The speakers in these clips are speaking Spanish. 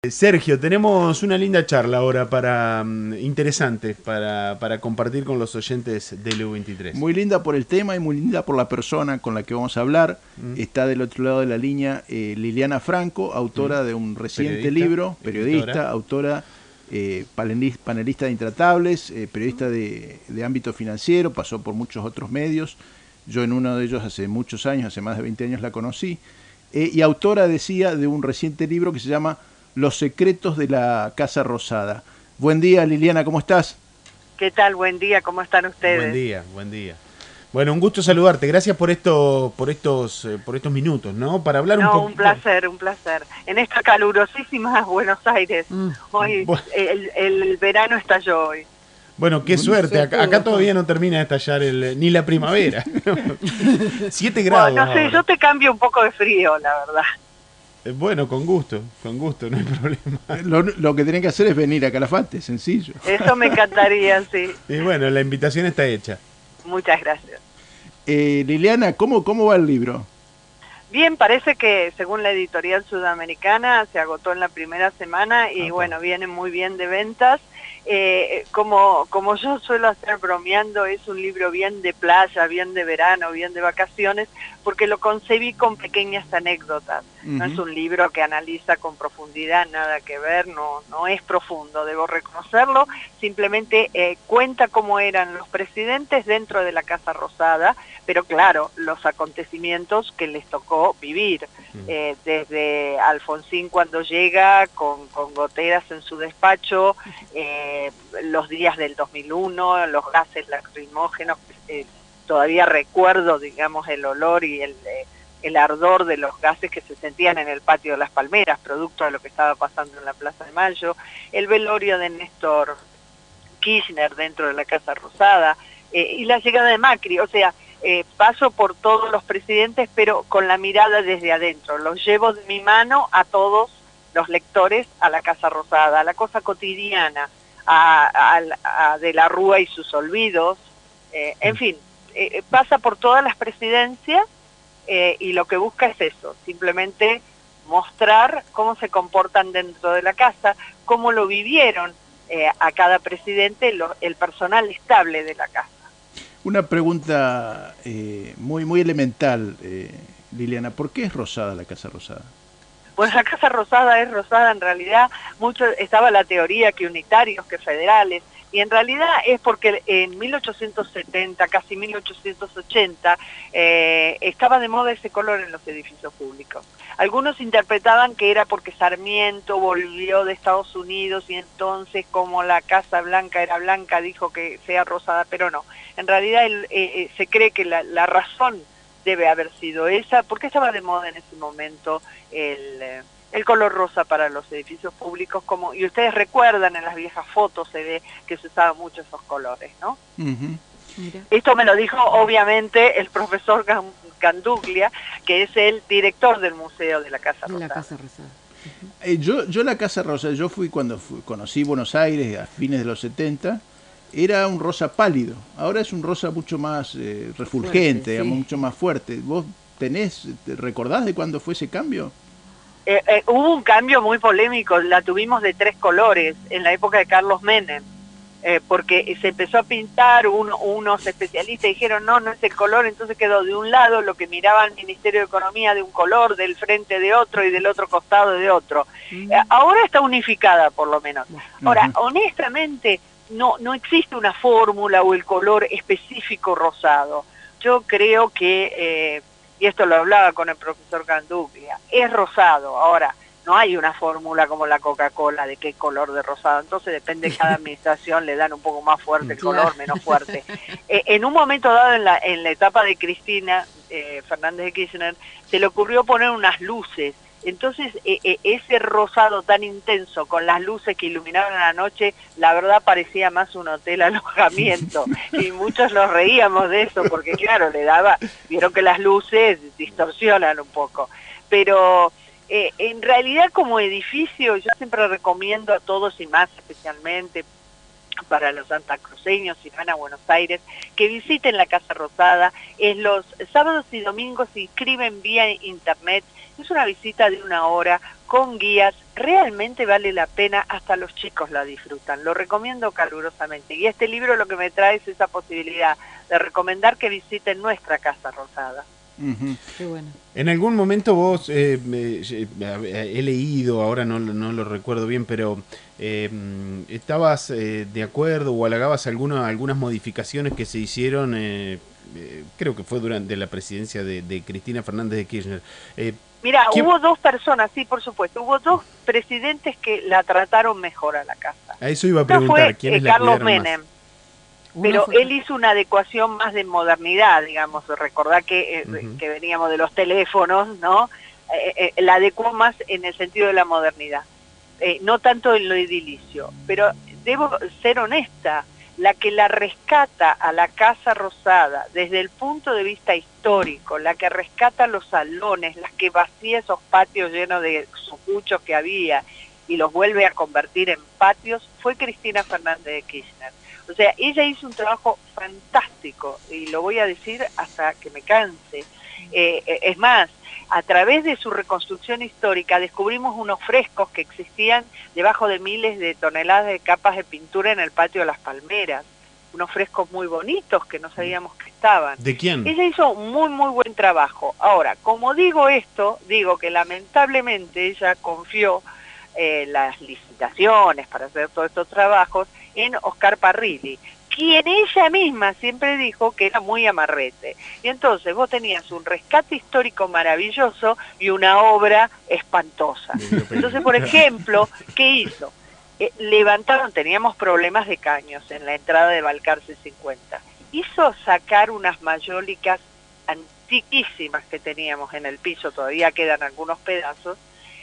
Sergio, tenemos una linda charla ahora interesante para compartir con los oyentes de LU23. Muy linda por el tema y muy linda por la persona con la que vamos a hablar. Está del otro lado de la línea Liliana Franco, autora de un reciente libro, periodista, autora, panelista de Intratables, periodista de ámbito financiero, pasó por muchos otros medios. Yo en uno de ellos hace muchos años, hace más de 20 años la conocí. Y autora, decía, de un reciente libro que se llama Los secretos de la Casa Rosada. Buen día, Liliana, ¿cómo estás? ¿Qué tal? Buen día, ¿cómo están ustedes? Buen día, buen día. Bueno, un gusto saludarte. Gracias por estos minutos, ¿no? Para hablar un poco. Un placer, un placer. En esta calurosísima Buenos Aires. Hoy el verano estalló hoy. Bueno, qué suerte. Acá todavía no termina de estallar ni la primavera. 7 grados. Bueno, no sé, ahora. Yo te cambio un poco de frío, la verdad. Bueno, con gusto, no hay problema. Lo que tienen que hacer es venir a Calafate, sencillo. Eso me encantaría, sí. Y bueno, la invitación está hecha. Muchas gracias. Liliana, ¿cómo va el libro? Bien, parece que según la editorial sudamericana se agotó en la primera semana y bueno, viene muy bien de ventas. Como yo suelo hacer bromeando, es un libro bien de playa, bien de verano, bien de vacaciones, porque lo concebí con pequeñas anécdotas. No es un libro que analiza con profundidad, nada que ver, no es profundo, debo reconocerlo, simplemente cuenta cómo eran los presidentes dentro de la Casa Rosada, pero claro, los acontecimientos que les tocó vivir, desde Alfonsín cuando llega con goteras en su despacho, los días del 2001, los gases lacrimógenos, todavía recuerdo, digamos, el olor y el ardor de los gases que se sentían en el patio de las Palmeras, producto de lo que estaba pasando en la Plaza de Mayo, el velorio de Néstor Kirchner dentro de la Casa Rosada, y la llegada de Macri, o sea, paso por todos los presidentes, pero con la mirada desde adentro, los llevo de mi mano a todos los lectores a la Casa Rosada, a la cosa cotidiana, a De la Rúa y sus olvidos, en fin, pasa por todas las presidencias y lo que busca es eso, simplemente mostrar cómo se comportan dentro de la casa, cómo lo vivieron a cada presidente el personal estable de la casa. Una pregunta muy elemental, Liliana, ¿por qué es rosada la Casa Rosada? Pues la Casa Rosada es rosada en realidad, estaba la teoría que unitarios, que federales, y en realidad es porque en 1870, casi 1880, estaba de moda ese color en los edificios públicos. Algunos interpretaban que era porque Sarmiento volvió de Estados Unidos y entonces como la Casa Blanca era blanca dijo que sea rosada, pero no. En realidad se cree que la razón debe haber sido esa, porque estaba de moda en ese momento el color rosa para los edificios públicos, y ustedes recuerdan en las viejas fotos se ve que se usaban mucho esos colores, ¿no? Esto me lo dijo obviamente el profesor Ganduglia, que es el director del Museo de la Casa Rosada. La Casa Rosada. Yo la Casa Rosada, conocí Buenos Aires a fines de los 70, era un rosa pálido, ahora es un rosa mucho más refulgente, fuerte, digamos, mucho más fuerte. ¿Vos recordás de cuándo fue ese cambio? Hubo un cambio muy polémico, la tuvimos de 3 colores en la época de Carlos Menem, porque se empezó a pintar, unos especialistas dijeron no es el color, entonces quedó de un lado lo que miraba el Ministerio de Economía de un color, del frente de otro y del otro costado de otro. Ahora está unificada por lo menos. Ahora, honestamente, no existe una fórmula o el color específico rosado. Yo creo que, y esto lo hablaba con el profesor Ganduglia, es rosado. Ahora, no hay una fórmula como la Coca-Cola de qué color de rosado, entonces depende de cada administración, le dan un poco más fuerte el color, menos fuerte. En un momento dado en la etapa de Cristina Fernández de Kirchner, se le ocurrió poner unas luces. Entonces ese rosado tan intenso con las luces que iluminaban la noche, la verdad parecía más un hotel alojamiento y muchos nos reíamos de eso porque claro, vieron que las luces distorsionan un poco, pero en realidad como edificio yo siempre recomiendo a todos y más especialmente para los santacruceños si van a Buenos Aires, que visiten la Casa Rosada. Los sábados y domingos se inscriben vía internet. Es una visita de 1 hora con guías, realmente vale la pena, hasta los chicos la disfrutan, lo recomiendo calurosamente. Y este libro lo que me trae es esa posibilidad de recomendar que visiten nuestra Casa Rosada. Qué bueno. En algún momento vos, he leído, ahora no lo recuerdo bien, pero ¿estabas de acuerdo o halagabas algunas modificaciones que se hicieron, creo que fue durante la presidencia de Cristina Fernández de Kirchner? Mira, hubo dos personas, sí, por supuesto, hubo dos presidentes que la trataron mejor a la casa. A eso iba a preguntar, ¿quiénes la Carlos cuidaron Menem. más? Pero él hizo una adecuación más de modernidad, digamos, recordá que veníamos de los teléfonos, ¿no? La adecuó más en el sentido de la modernidad, no tanto en lo edilicio. Pero debo ser honesta, la que la rescata a la Casa Rosada desde el punto de vista histórico, la que rescata los salones, las que vacía esos patios llenos de sucuchos que había y los vuelve a convertir en patios, fue Cristina Fernández de Kirchner. O sea, ella hizo un trabajo fantástico, y lo voy a decir hasta que me canse. Es más, a través de su reconstrucción histórica descubrimos unos frescos que existían debajo de miles de toneladas de capas de pintura en el patio de las Palmeras. Unos frescos muy bonitos que no sabíamos que estaban. ¿De quién? Ella hizo un muy buen trabajo. Ahora, como digo esto, digo que lamentablemente ella confió las licitaciones para hacer todos estos trabajos en Oscar Parrilli, quien ella misma siempre dijo que era muy amarrete. Y entonces vos tenías un rescate histórico maravilloso y una obra espantosa. Entonces, por ejemplo, ¿qué hizo? Levantaron, teníamos problemas de caños en la entrada de Balcarce 50. Hizo sacar unas mayólicas antiquísimas que teníamos en el piso, todavía quedan algunos pedazos,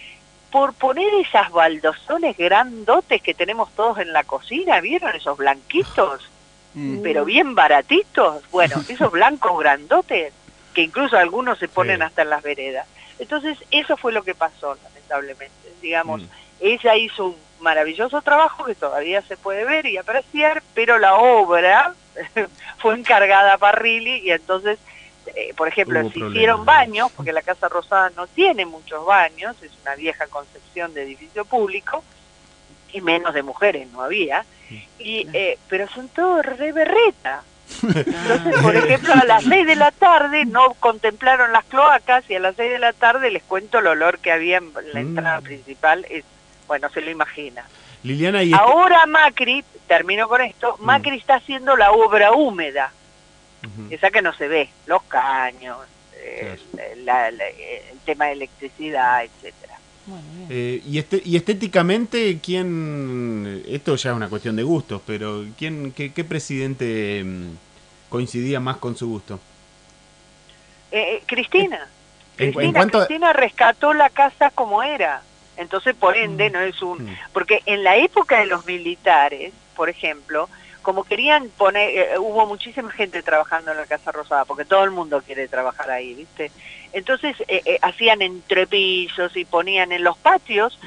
por poner esas baldosones grandotes que tenemos todos en la cocina, ¿vieron esos blanquitos? Pero bien baratitos, bueno, esos blancos grandotes, que incluso algunos se ponen hasta en las veredas. Entonces, eso fue lo que pasó, lamentablemente. Digamos, ella hizo un maravilloso trabajo que todavía se puede ver y apreciar, pero la obra fue encargada a Parrilli, y entonces, por ejemplo, se hicieron baños, porque la Casa Rosada no tiene muchos baños, es una vieja concepción de edificio público, y menos de mujeres no había, pero son todos re berreta. Entonces, por ejemplo, a las 6 de la tarde no contemplaron las cloacas, y a las 6 de la tarde les cuento el olor que había en la entrada principal, bueno, se lo imagina. Liliana, y ahora Macri, termino con esto, Macri está haciendo la obra húmeda, esa que no se ve, los caños, el tema de electricidad, etcétera. Y estéticamente, ¿quién? Esto ya es una cuestión de gustos, pero ¿qué presidente coincidía más con su gusto? Cristina. Cristina rescató la casa como era. Entonces, por ende, no es porque en la época de los militares, por ejemplo, como querían poner, hubo muchísima gente trabajando en la Casa Rosada, porque todo el mundo quiere trabajar ahí, ¿viste? Entonces hacían entrepisos y ponían en los patios,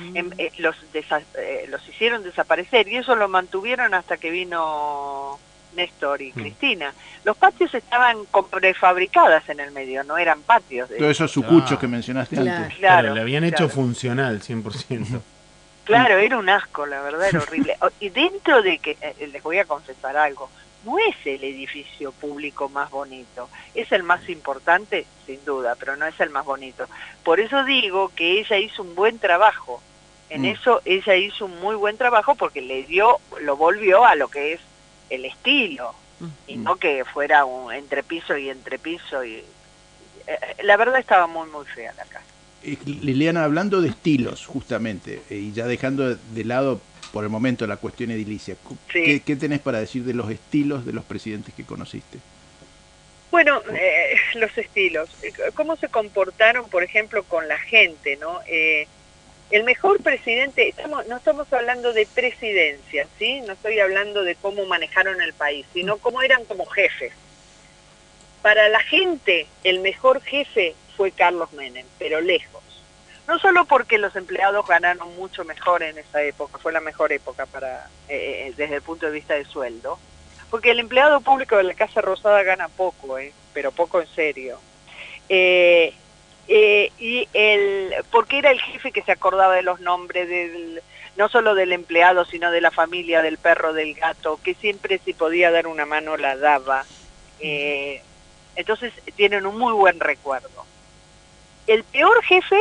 los hicieron desaparecer, y eso lo mantuvieron hasta que vino Néstor y Cristina. Los patios estaban prefabricadas en el medio, no eran patios. Todos esos sucuchos que mencionaste antes. Claro, le habían hecho funcional, 100%. Claro, era un asco, la verdad, era horrible. Y dentro de que, les voy a confesar algo, no es el edificio público más bonito, es el más importante, sin duda, pero no es el más bonito. Por eso digo que ella hizo un buen trabajo, en eso ella hizo un muy buen trabajo, porque lo volvió a lo que es el estilo, y no que fuera un entrepiso y entrepiso, y la verdad estaba muy fea la casa. Liliana, hablando de estilos, justamente, y ya dejando de lado por el momento la cuestión edilicia, ¿qué tenés para decir de los estilos de los presidentes que conociste? Bueno, los estilos, cómo se comportaron, por ejemplo, con la gente, ¿no? El mejor presidente, no estamos hablando de presidencia, ¿sí? No estoy hablando de cómo manejaron el país, sino cómo eran como jefes. Para la gente, el mejor jefe fue Carlos Menem, pero lejos. No solo porque los empleados ganaron mucho mejor en esa época, fue la mejor época desde el punto de vista de sueldo, porque el empleado público de la Casa Rosada gana poco, pero poco en serio. porque era el jefe que se acordaba de los nombres no solo del empleado, sino de la familia, del perro, del gato, que siempre si podía dar una mano la daba. Entonces tienen un muy buen recuerdo. El peor jefe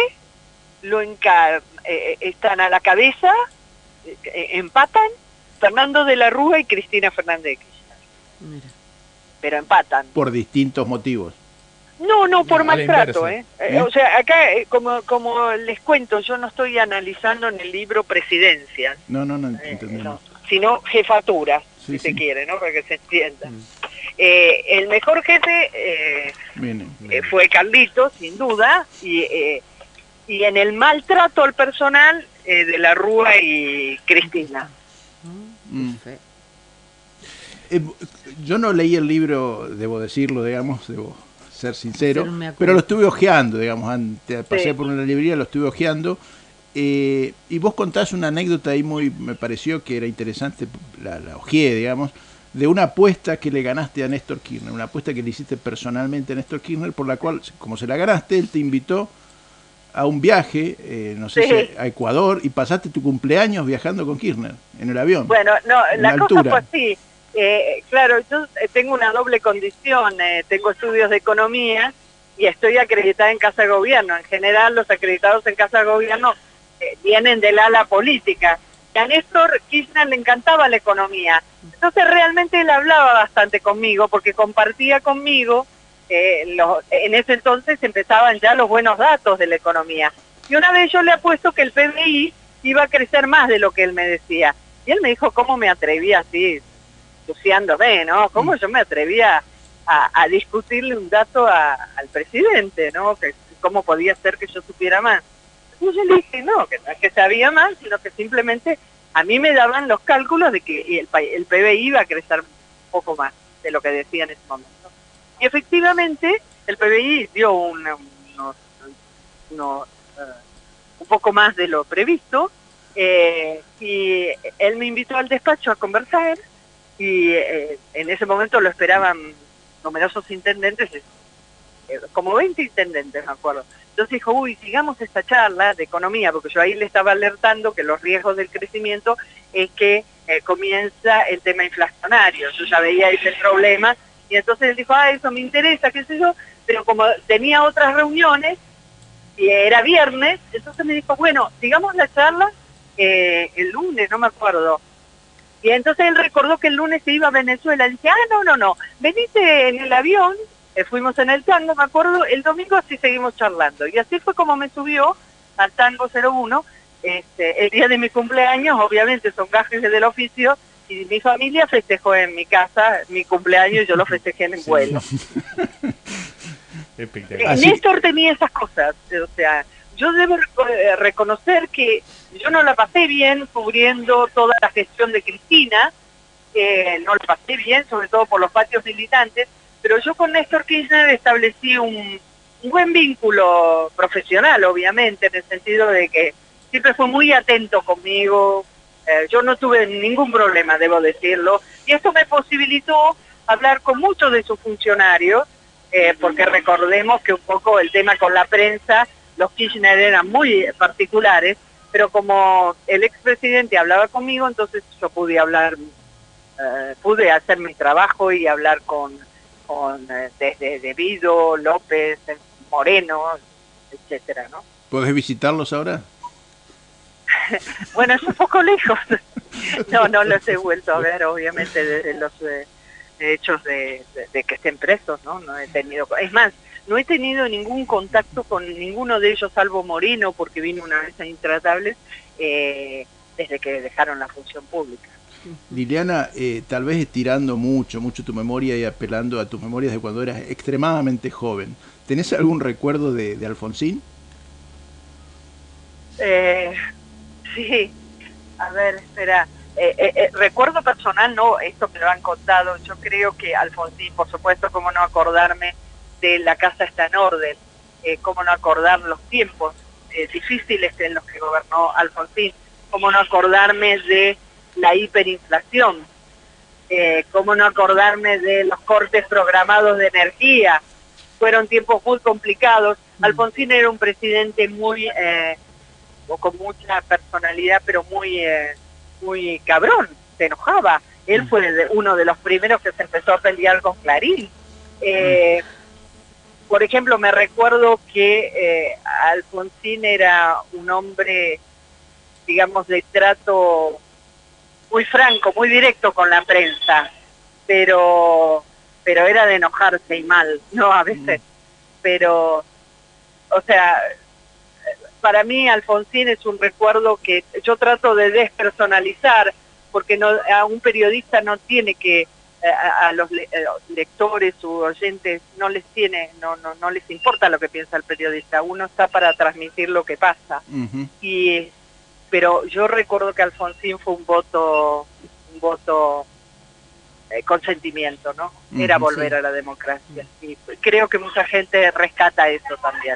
están a la cabeza, empatan Fernando de la Rúa y Cristina Fernández de Kirchner. Mira. Pero empatan. Por distintos motivos. No, por maltrato, O sea, acá, como les cuento, yo no estoy analizando en el libro presidencias. No, entendemos. Sino jefaturas, si se quiere, ¿no? Para que se entienda. El mejor jefe fue Carlitos, sin duda, y en el maltrato al personal, de la Rúa y Cristina. Yo no leí el libro, debo decirlo, debo ser sincero, pero lo estuve hojeando, pasé por una librería, lo estuve hojeando, y vos contás una anécdota ahí me pareció que era interesante, la hojeé, de una apuesta que le ganaste a Néstor Kirchner, una apuesta que le hiciste personalmente a Néstor Kirchner, por la cual, como se la ganaste, él te invitó a un viaje, no sé si a Ecuador, y pasaste tu cumpleaños viajando con Kirchner, en el avión. Bueno, no, la cosa fue así. Claro, yo tengo una doble condición, tengo estudios de economía y estoy acreditada en Casa de Gobierno. En general, los acreditados en Casa de Gobierno vienen del ala política. Y a Néstor Kirchner le encantaba la economía. Entonces realmente él hablaba bastante conmigo porque compartía conmigo, en ese entonces empezaban ya los buenos datos de la economía. Y una vez yo le apuesto que el PBI iba a crecer más de lo que él me decía. Y él me dijo, ¿cómo me atrevía así? Entusiándome, ¿no? ¿Cómo yo me atrevía a discutirle un dato al presidente, ¿no? ¿Cómo podía ser que yo supiera más? Y yo le dije, no, que no es que sabía más, sino que simplemente a mí me daban los cálculos de que el PBI iba a crecer un poco más de lo que decía en ese momento. Y efectivamente, el PBI dio un poco más de lo previsto, y él me invitó al despacho a conversar, y en ese momento lo esperaban numerosos intendentes, como 20 intendentes, me acuerdo. Entonces dijo, sigamos esta charla de economía, porque yo ahí le estaba alertando que los riesgos del crecimiento es que comienza el tema inflacionario. Yo ya veía ese problema, y entonces él dijo, eso me interesa, qué sé yo, pero como tenía otras reuniones, y era viernes, entonces me dijo, bueno, sigamos la charla el lunes, no me acuerdo. Y entonces él recordó que el lunes se iba a Venezuela. Dice, no, venite en el avión, fuimos en el Tango, me acuerdo, el domingo así seguimos charlando. Y así fue como me subió al Tango 01, el día de mi cumpleaños, obviamente son gajes del oficio, y mi familia festejó en mi casa mi cumpleaños y yo lo festejé en el vuelo. Néstor tenía esas cosas, o sea, yo debo reconocer que yo no la pasé bien cubriendo toda la gestión de Cristina, no la pasé bien, sobre todo por los patios militantes, pero yo con Néstor Kirchner establecí un buen vínculo profesional, obviamente, en el sentido de que siempre fue muy atento conmigo, yo no tuve ningún problema, debo decirlo, y esto me posibilitó hablar con muchos de sus funcionarios, porque recordemos que un poco el tema con la prensa, los Kirchner eran muy particulares, pero como el expresidente hablaba conmigo, entonces yo pude hablar, pude hacer mi trabajo y hablar con desde De Vido, López, Moreno, etcétera, ¿no? ¿Podés visitarlos ahora? Bueno, es un poco lejos. No los he vuelto a ver, obviamente, desde los hechos de que estén presos, ¿no? No he tenido, es más, no he tenido ningún contacto con ninguno de ellos, salvo Moreno, porque vino una vez a Intratables, desde que dejaron la función pública. Liliana, tal vez estirando mucho tu memoria y apelando a tus memorias de cuando eras extremadamente joven, ¿tenés algún recuerdo de Alfonsín? Sí, a ver, espera, recuerdo personal, no, esto me lo han contado, yo creo que Alfonsín, por supuesto, cómo no acordarme de La Casa Está en Orden, cómo no acordar los tiempos difíciles en los que gobernó Alfonsín, cómo no acordarme de la hiperinflación, cómo no acordarme de los cortes programados de energía, fueron tiempos muy complicados. Alfonsín era un presidente muy, con mucha personalidad, pero muy cabrón, se enojaba. Él fue uno de los primeros que se empezó a pelear con Clarín. Por ejemplo, me recuerdo que Alfonsín era un hombre, digamos, de trato muy franco, muy directo con la prensa, pero era de enojarse y mal, ¿no? A veces. Pero, o sea, para mí Alfonsín es un recuerdo que yo trato de despersonalizar, porque no, a un periodista no tiene que, a los lectores u oyentes no les importa lo que piensa el periodista, uno está para transmitir lo que pasa. Pero yo recuerdo que Alfonsín fue un voto con sentimiento, ¿no? Era volver a la democracia. Y creo que mucha gente rescata eso también.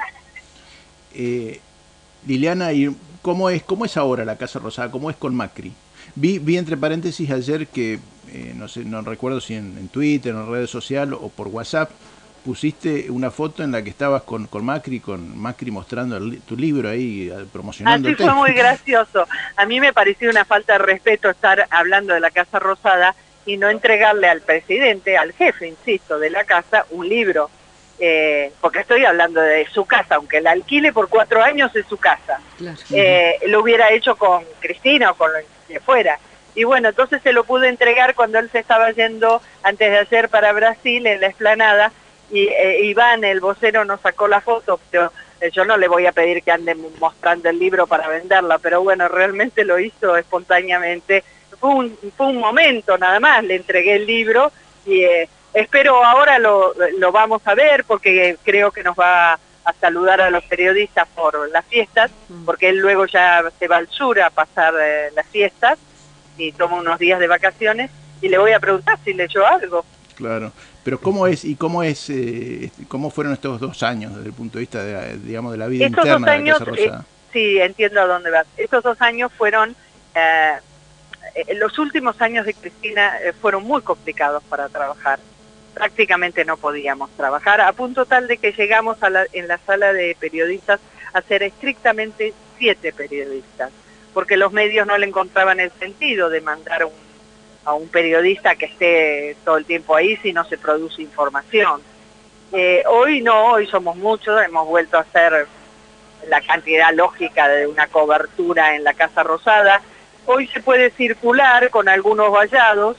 Liliana, ¿y cómo es ahora la Casa Rosada? ¿Cómo es con Macri? Vi entre paréntesis ayer que, no sé, no recuerdo si en Twitter, en redes sociales o por WhatsApp, pusiste una foto en la que estabas con Macri mostrando tu libro ahí, promocionándote. Así fue muy gracioso. A mí me pareció una falta de respeto estar hablando de la Casa Rosada y no entregarle al presidente, al jefe, insisto, de la casa, un libro. Porque estoy hablando de su casa, aunque la alquile por 4 años es su casa. Claro. Lo hubiera hecho con Cristina o con lo que fuera. Y bueno, entonces se lo pude entregar cuando él se estaba yendo antes de ayer para Brasil en la explanada, y Iván, el vocero, nos sacó la foto, pero yo no le voy a pedir que ande mostrando el libro para venderla, pero bueno, realmente lo hizo espontáneamente. Fue un momento nada más, le entregué el libro y espero ahora lo vamos a ver, porque creo que nos va a saludar a los periodistas por las fiestas, porque él luego ya se va al sur a pasar las fiestas y toma unos días de vacaciones, y le voy a preguntar si leyó algo. Claro, pero ¿cómo fueron estos 2 años desde el punto de vista de, digamos, de la vida estos interna 2 años, de la Casa Rosada? Sí, entiendo a dónde vas. Estos 2 años fueron, los últimos años de Cristina fueron muy complicados para trabajar. Prácticamente no podíamos trabajar, a punto tal de que llegamos en la sala de periodistas a ser estrictamente 7 periodistas, porque los medios no le encontraban el sentido de mandar a un periodista que esté todo el tiempo ahí si no se produce información. Hoy no, hoy somos muchos, hemos vuelto a hacer la cantidad lógica de una cobertura en la Casa Rosada. Hoy se puede circular con algunos vallados.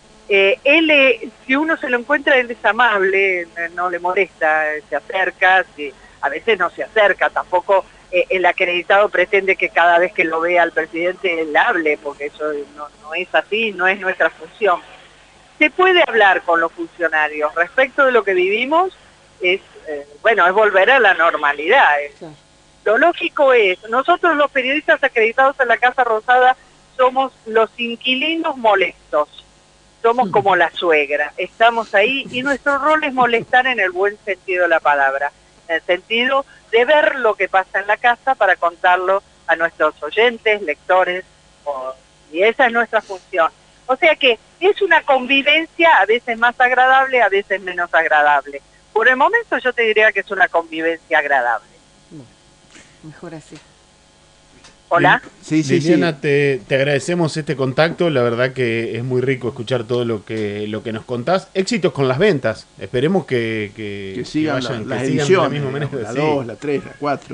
Si uno se lo encuentra, él es amable, no le molesta, se acerca, a veces no se acerca, tampoco el acreditado pretende que cada vez que lo vea al presidente él hable, porque eso no es así, no es nuestra función. Se puede hablar con los funcionarios respecto de lo que vivimos, es volver a la normalidad. Lo lógico es, nosotros los periodistas acreditados en la Casa Rosada somos los inquilinos molestos. Somos como la suegra, estamos ahí y nuestro rol es molestar en el buen sentido de la palabra, en el sentido de ver lo que pasa en la casa para contarlo a nuestros oyentes, lectores, y esa es nuestra función. O sea que es una convivencia a veces más agradable, a veces menos agradable. Por el momento yo te diría que es una convivencia agradable. Mejor así. Hola. Sí, Liliana, te agradecemos este contacto, la verdad que es muy rico escuchar todo lo que nos contás. Éxitos con las ventas, esperemos que sigan vayan, las que ediciones, sigan de la misma manera. La 2, la 3, la 4.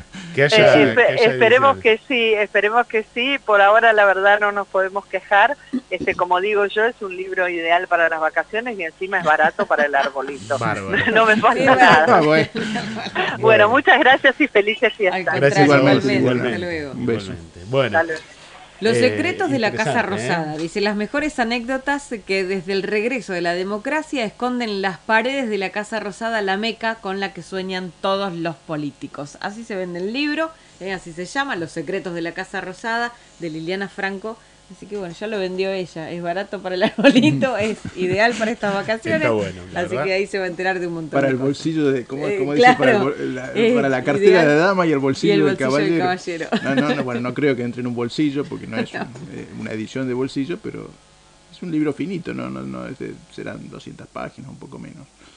Esperemos que sí, por ahora la verdad no nos podemos quejar. Como digo yo, es un libro ideal para las vacaciones y encima es barato para el arbolito. No me falta nada. Bueno, muchas gracias y felices fiestas. Gracias igualmente. Un beso. Bueno. Los secretos de la Casa Rosada. Dice, las mejores anécdotas que desde el regreso de la democracia esconden las paredes de la Casa Rosada, la meca con la que sueñan todos los políticos. Así se vende el libro, así se llama, Los secretos de la Casa Rosada, de Liliana Franco. Así que bueno, ya lo vendió ella. Es barato para el arbolito, es ideal para estas vacaciones. Está bueno, así que ahí se va a enterar de un montón para de el cosas. Bolsillo de, como claro, dice, para la cartera ideal, de dama y el bolsillo, del caballero. No creo que entre en un bolsillo porque no es una edición de bolsillo, pero es un libro finito, serán 200 páginas, un poco menos.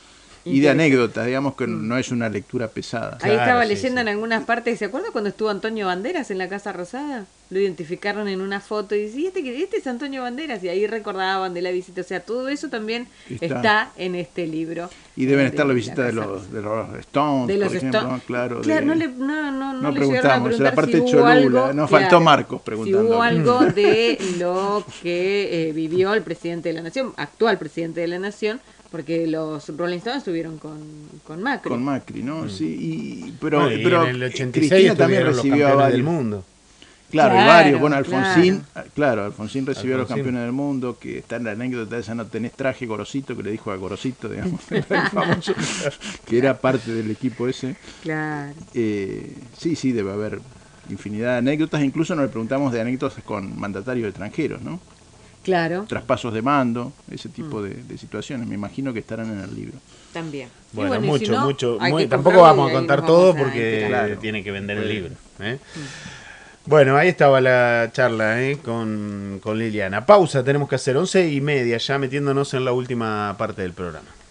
y de anécdotas, digamos que no es una lectura pesada. Ahí estaba leyendo en algunas partes, ¿se acuerda cuando estuvo Antonio Banderas en la Casa Rosada? Lo identificaron en una foto y dice, este es Antonio Banderas, y ahí recordaban de la visita, o sea, todo eso también está en este libro. Y deben estar la visita de los Stones, por ejemplo, claro. No le preguntamos, la parte si Cholula, nos faltó Marcos preguntando. Si hubo algo de lo que vivió el presidente de la Nación, actual presidente de la Nación, porque los Rolling Stones estuvieron con Macri. Con Macri, ¿no? Sí, pero en el 86 Cristina también recibió a varios del mundo. Claro, y varios. Bueno, Alfonsín recibió a los campeones del mundo, que está en la anécdota esa, no tenés traje, Gorosito, que le dijo a Gorosito, digamos, el famoso, que era parte del equipo ese. Claro. Sí, debe haber infinidad de anécdotas, incluso nos le preguntamos de anécdotas con mandatarios extranjeros, ¿no? Claro. Traspasos de mando, ese tipo de situaciones, me imagino que estarán en el libro. También. Bueno, mucho. Tampoco vamos a contar todo porque tiene que vender el libro. Bueno, ahí estaba la charla con Liliana. Pausa tenemos que hacer, 11:30, ya metiéndonos en la última parte del programa.